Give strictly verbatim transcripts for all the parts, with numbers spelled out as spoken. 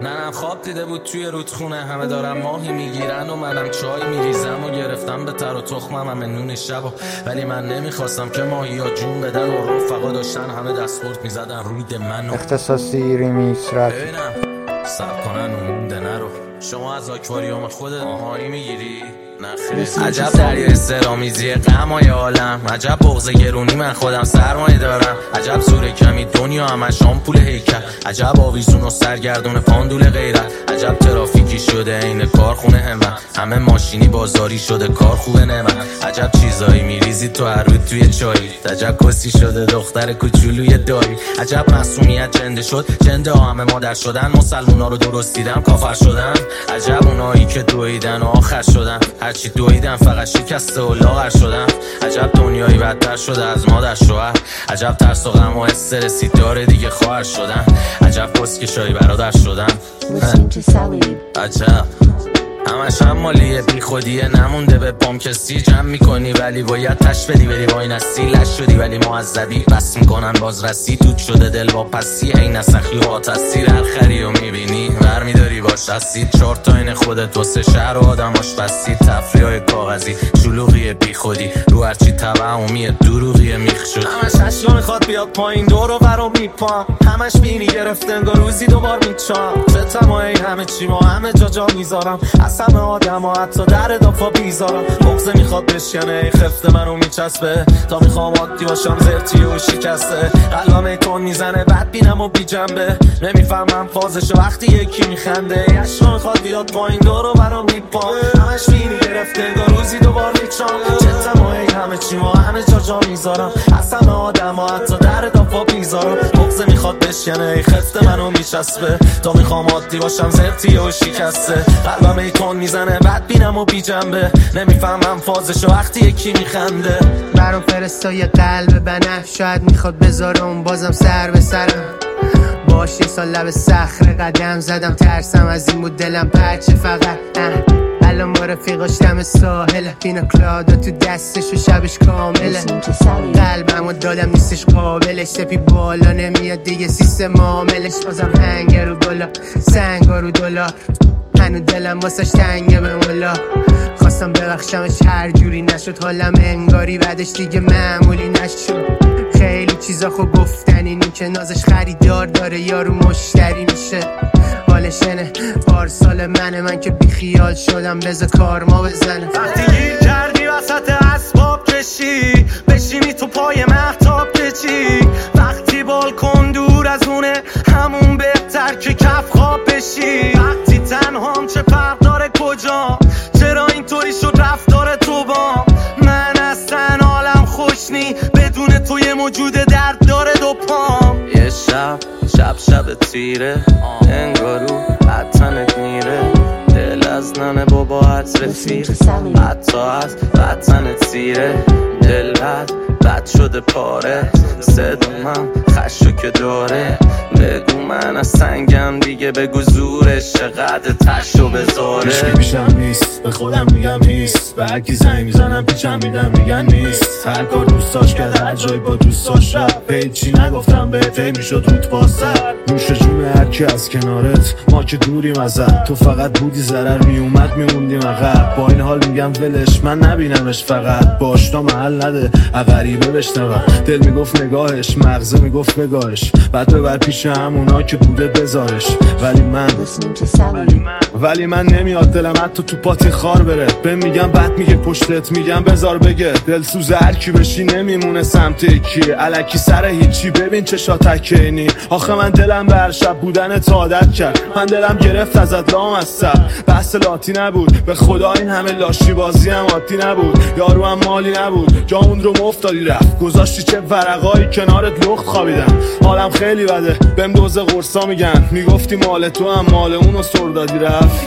ننم خواب دیده بود توی رودخونه، همه دارم ماهی میگیرن و منم چای میریزم و گرفتم به تر و تخمم همه نون شب و ولی من نمیخواستم که ماهی ها جون بدن و رفقا داشتن همه دستپورت میزدن روی ده منو اختصاصی ریمیکس رپ. ببینم سب کنن و مونده نرو شما از آکواریوم خودت آهانی میگیری؟ عجب دریای سرامیزی غمای عالم، عجب بغض گرونی من خودم سرمایه دارم، عجب زور کمی دنیا همش آمپول هیکل، عجب آویزون و سرگردون پاندول غیرت، عجب ترافیکی شده این کارخونه همت، همه ماشینی بازاری شده کار خوبه نمت، عجب چیزایی میریزی تو هر روز توی چایی، عجب کسی شده دختر کوچولوی دایی، عجب معصومیت جنده شد جنده ها همه مادر شدن، مسلمونا رو درست دیدم کافر شدن، عجب اونایی که دویدن و آخر شدن، هرچی دویدن فقط شکسته و لاغر شدن، عجب دنیایی بدتر شده از مادر شوهر، عجب ترس و غم و استرسی داره دیگه خواهر شدن، عجب کسکشایی برادر شدن، عجب همش هم مالیه بی خودیه نمونده به پام کسی جمع میکنی ولی باید تش بدی بری وای نسی لش شدی ولی معذبی بس میکنن بازرسی دود شده دل با پسی این نسخی و آتسیر هر خری و میبینی ور میداری باش دستی چار تا این خودت واسه شهر و آدماش بستی تفریح های کاغذی شلوغی بی خودی رو هرچی توهمیه دروغی میخ شد همش هشلا میخواد بیاد پایین دور و برو میپام همش بینی گرفته انگار روزی دوبار میچام فتم های همه چی ما همه جا جا میذارم همه آدم ها حتی در ادافا بیزارم بغزه میخواد بشکنه خفته منو میچسبه تا میخوام عادی باشم زرتی و شکسته قلبم تون میزنه بد بینم و بی جنبه نمیفهمم فازش وقتی یکی میخنده یشنا میخواد بیاد پایین دورو برام میپام همش بینی گرفته انگار روزی دوبار میچام چتمایی همه چی ما همه جا جا میذارم از همه آدم ها حتی در ادافا بیزارم بغزه میخواد بشکنه خفته منو میچسبه تا میخوام عادی باشم زرتی و شکسته قلبم تون میزنه بد بینم و بی جنبه نمیفهمم فازشو وقتی یکی میخنده برام فرستای قلب بنفش شاید میخواد بذارم بازم سر به سرم باش یه سال لب صخره قدم زدم ترسم از این بود دلم پرچه فقط الان با رفیقاش دم ساحله پینا کلادا تو دستش و شبش کامله قلبم و دادم نیستش قابلش سپی بالا نمیاد دیگه سیستم عاملش بازم هنگر رو بالا سنگا رو دلار هنو دلم واسش تنگه به مولا خواستم ببخشمش هر جوری نشد حالم انگاری بعدش دیگه معمولی نشد خیلی چیزا خوب گفتن اینی که نازش خریدار داره یارو مشتری میشه حالشنه پارسال منه من که بی خیال شدم بذار کار ما بزنه وقتی گیر کردی وسط اسباب کشی بشینی تو پای مهتاب کشی وقتی بالکن دور از اونه همون بهتر که کف خواب بشی وقتی تنهام چه فرق داره کجا چرا اینطوری شد رفتار تو با من اصلا حالم خوش نی بدون تو یه موجود درد داره دو پام یه شب شب شب تیره انگارو حتنت میره دل از ننه بابا حد رفیق حتی از وطنت سیره دل بد بد شده پاره صدا من خشو که داره بگو من از سنگم دیگه بگو زورش چقدر تشو بذاره هیچ که پیشم نیست به خودم میگم نیست به هرکی زنگ میزنم پیچم میدم میگن نیست هر کار دوستاش کرد هر جای با دوستاش رفت هیچی نگفتم بهت هی میشد روت باسر نوش جون هرکی از کنارت ما که دوریم ازت تو فقط بودی ضرر میومد میموندیم عقب با این حال میگم ولش من نبینمش فقط باشتا محل نده غریبه بشنوم دل میگفت نگاهش مغزه میگفت بگاهش بعد ببر پیش همونا که بوده بذارش ولی من ولی من نمیاد دلم حتی تو پاتی خار بره به میگم بعد میگه پشتت میگم بذار بگه دل سوز هر کی بشی نمیمونه سمت یکی الکی سر هیچی ببین چشا تکینی آخه من دلم به هر شب بودن تا عادت کرد من دلم گرفت ازت لام از سر بحث لاتی نبود به خدا این همه لاشی بازی هم عادی نبود یارو هم مالی نبود جامون رو مفتادی رفت گذاشتی چه ورقایی کنارت لخت خوابیدن حالم خیلی بده بهم دوز قرصا میگن میگفتی مال تو هم مال اونو سر دادی رفت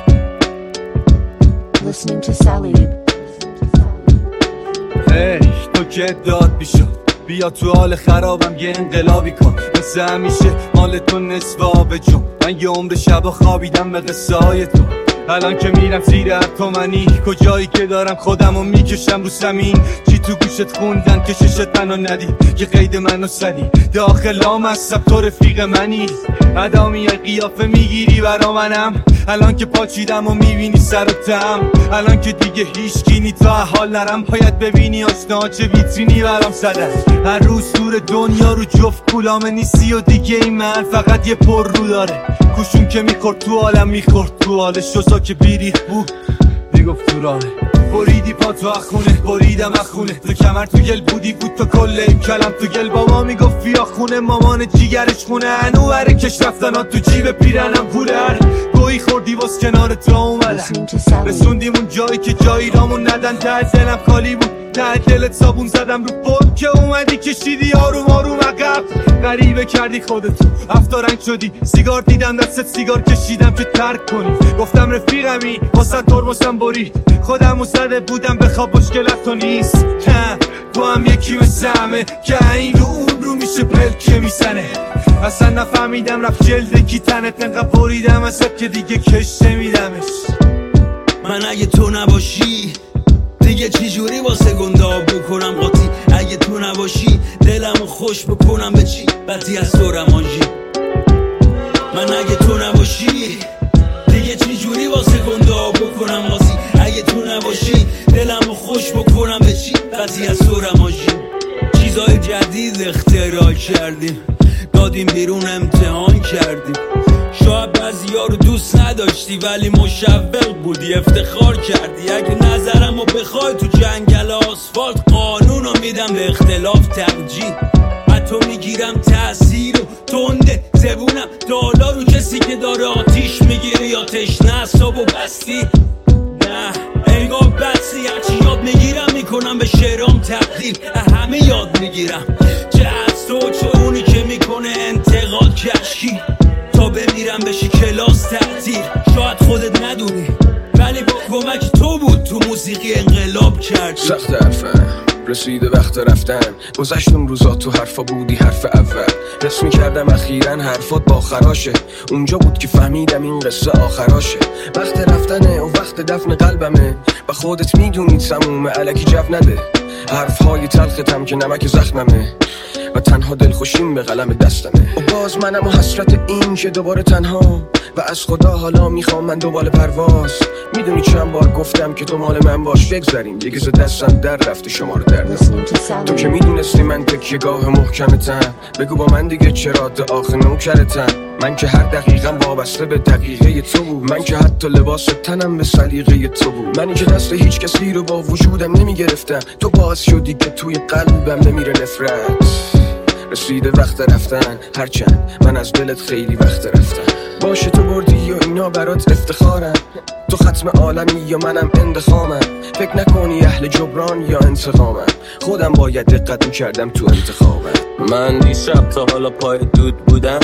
ای تو که داد بیشو بیا تو حال خرابم یه انقلابی کن مثل همیشه مال تو نصف آب جون من یه عمر شبا خوابیدم به قصه های تو الان که میرم زیر هر تومنی کجایی که دارم خودمو میکشم رو زمین چی تو گوشت خوندن کششت منو ندی که قید منو سدی داخلام از سب تو رفیق منی ادا میای قیافه میگیری برا منم، الان که پاچیدم و میبینی سر و تم، الان که دیگه هیچکی نی تا حال نرم، باید ببینی آشنا چه ویترینی برام زدن. هر روز دور دنیا رو جفت کولامه نیستی و دیگه این من فقط یه پر رو داره، کوشون که میخورد تو عالم میخورد تو حالش، شوزا که بیریخ بود میگفت تو راهه، بریدی پا تو اخونه بریدم اخونه، تو کمر تو گل بودی بود تو کل این کلم تو گل، بابا میگفت بیا خونه مامان جیگرش خونه، انو بره کش رفتن تو جیب پیرنم پولر، گویی خوردی واس کنار تو اومدن، رسوندیم اون جایی که جایی رامون ندن، ته دلم خالی بود ته دلت صابون زدم رو پل که اومدی کشیدی آروم آروم عقب، غریبه کردی خودتو هفتا رنگ شدی، سیگار دیدم دستت سیگار کشیدم که ترک کنی، گفتم رفیقمی واسه ترمزم برید، خودم زده بودم بخواب مشکلت تو نیست، نه تو هم یکی مثل همه که این رو اون رو میشه پلکه میزنه، اصلا نفهمیدم رفت جلد کی تنت، انقدر بریدم ازت که دیگه کش نمیدمش. من اگه تو نباشی دیگه چی جوری واسه گنده بکنم قاطی، اگه تو نباشی دلمو خوش بکنم به چی بدی از تو رمانجی، من اگه تو نباشی دیگه چی جوری واسه گنده بکنم قاطی، اگه تو نباشی دلمو خوش بکنم به چی بدی از تو رمانجی. چیزای جدید اختراع کردیم دادیم بیرون امتحان کردیم، شاید بعضیا رو دوست نداشتی ولی مشوق بودی افتخار کردی، اگه نظرمو بخوای تو جنگل آسفالت قانونو میدم به اختلاف ترجیح، حتی میگیرم تأثیر و تنده زبونم دالا رو کسی که داره آتیش میگیره یا تشنه اعصابو بستی، نه انگار بسی هرچی یاد میگیرم میکنم به شعرام تبدیل، همه یاد میگیرم چه از تو چه اونی که میکنه انتقاد کشکی، تا بمیرم بشی کلاس تعطیل، شاید خودت ندونی ولی با کمک تو بود تو موسیقی انقلاب کردی. سخت حرفه رسیده وقت رفتن، گذشتم روزا تو حرفا بودی حرف اول، حس میکردم اخیراً حرفات با خراشه، اونجا بود که فهمیدم این قصه آخراشه، وقت رفتنه و وقت دفن قلبمه، و خودت میدونی سمومه الکی جو نده، حرفهای تلختم که نمک زخممه و تنها دلخوشیم به قلم دستمه، و باز منم و حسرت این که دوباره تنها، و از خدا حالا میخوام من دوباره پرواز، میدونی چند بار گفتم که تو مال من باش، بگذاریم دیگه ز دستم در رفته شما رو دردم، تو که میدونستی من تکیه‌گاه محکمتم، بگو با من دیگه چرا آخه نوکرتم، من که هر دقیقم وابسته به دقیقه تو بود، من که حتی لباس تنم به سلیقه تو بود، منی که دست هیچ کسی رو با وجودم نمیگرفتم، تو باعث شدی که توی قلبم نمیره نفرت، رسیده وقت رفتن هرچند من از دلت خیلی وقت رفتم، باشه تو بردی و اینا برات افتخارم، تو ختم عالمی یا منم اندخامم، فکر نکنی اهل جبران یا انتقامم، خودم باید دقت میکردم تو انتخابم، من دیشب تا حالا پای دود بودم،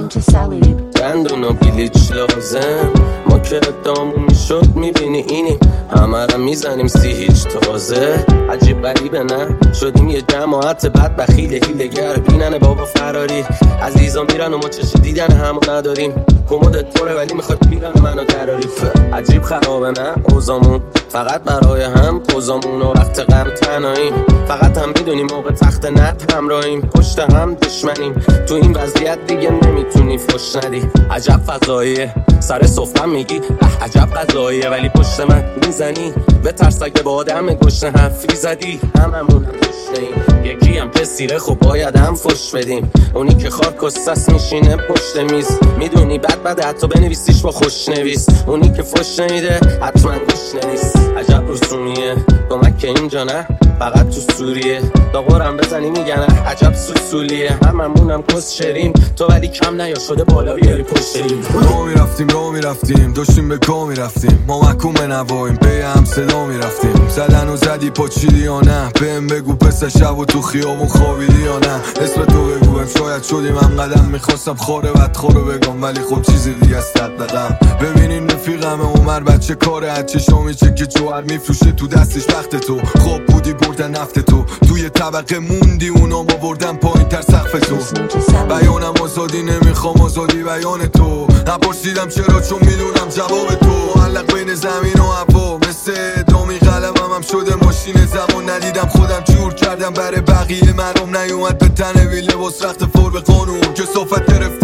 دندون و بلیچ لازم، ما که ادامون میشد میبینی اینیم، همه را میزنیم سی هیچ تازه، عجیب غریبه نه شدیم یه جماعت بد بخیل هیلگر، بینن بابا فراری عزیزا میرن و ما چش دیدن همو نداریم، کمودت پره ولی میخواد بیرن منو دراری، عجیب خرابه نه اوزامون فقط برای هم پوزامون و وقت غم تنهاییم، فقط هم میدونیم موقع تخت نت همراهیم، پشت هم دشمنیم، تو این وضعیت دیگه نمیتونی فش ندی، عجب فضاییه سر سفرم میگی عجب قضاییه، ولی پشت من میزنی به ترس اگه با آدم گشنه حرفی زدی، هممون هم گشنه‌ایم، یکی هم پسیره خب باید هم فش بدیم، اونی که خار کستس میشینه پشت میز، میدونی بد بد حتی بنویسیش با خوش نویس، اونی که فش نمیده حتما گشنه نیست، عجب رسومیه کمک که اینجا نه فقط تو سوریه، داغورم بزنی میگن عجب سوسولیه، هممونم کس شریم تو ولی کم نیا شده بالا بیاری پشتیم، رو میرفتیم رو میرفتیم داشتیم به کا میرفتیم، ما محکوم نواییم به هم صدا میرفتیم، زدن و زدی پاچیدی یا نه، بهم بگو پس شب و تو خیابون خوابیدی یا نه، اسم تو بگویم شاید شدیم هم قدم، میخواستم خوره بدخورو بگم ولی خب چیزی دیگه است دقم، ببینین رفیقم عمر بچه کاره هچه شامی چه که جوهر میفروشه تو دستش وقت تو، خب بودی بردن نفت تو، توی طبقه موندی اونا با بردن پایین تر سقف تو، بیانم آزادی نمیخوام آزادی بیان تو، نپرسیدم چرا چون میدونم جواب تو، معلق بین زمین و هوا مثل دامی قلبم هم شده ماشین زمان، ندیدم خودم جور کردم برای بقیه مرام، نیومد به تنه وی لباس رخت فور به قانون، که صفت گرفته این شهر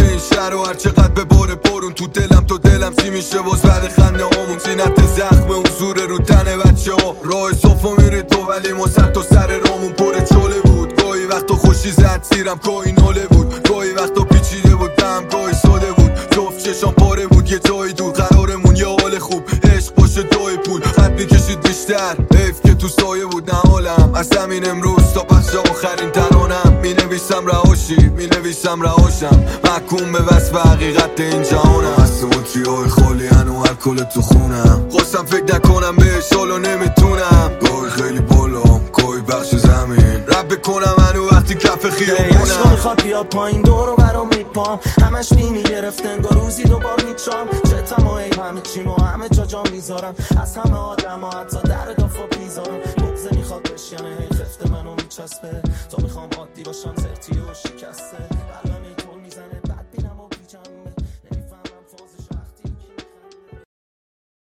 سر و هر چقدر به بار بارون تو دلم تو دلم چی میشه باز بعد خنده همون زینت زخم حضور رو تن بچه ها راه صفا میره تو ولی ما سر تا سر رامون پر چاله بود گاهی وقتا خوشی زد زیرم گاهی ناله بود گاهی وقتا پیچیده بود دم گاهی ساده بود جفت چشام پاره بود یه جایی دور قرارمون یه حال خوب عشق باشه دای پول خط میکشید بیشتر حیف که تو سایه بود نه حالم از همین امروز تا پس آخرین ترانم می نویسم رهاشی می نویسم رهاشم محکوم به وصف حقیقت این جهانم هست موچی های خالی هنو الکل تو خونم خواستم فکر نکنم بهش حالا نمیتونم گاهی خیلی بالا گاهی بخش زمین رب بکنم هنو وقتی کف خیابونم عشقا میخواد بیاد پایین دور و برام میپام همش نیمی گرفت انگار روزی دوبار میچام چتم و عیب همه چیم و همه جا جا میذارم از همه آدم ها حتی در دافا بیزارم بغزه میخواد بشینه هی خفته منو میچسبه تا میخوام عادی باشم زرتی و شکسته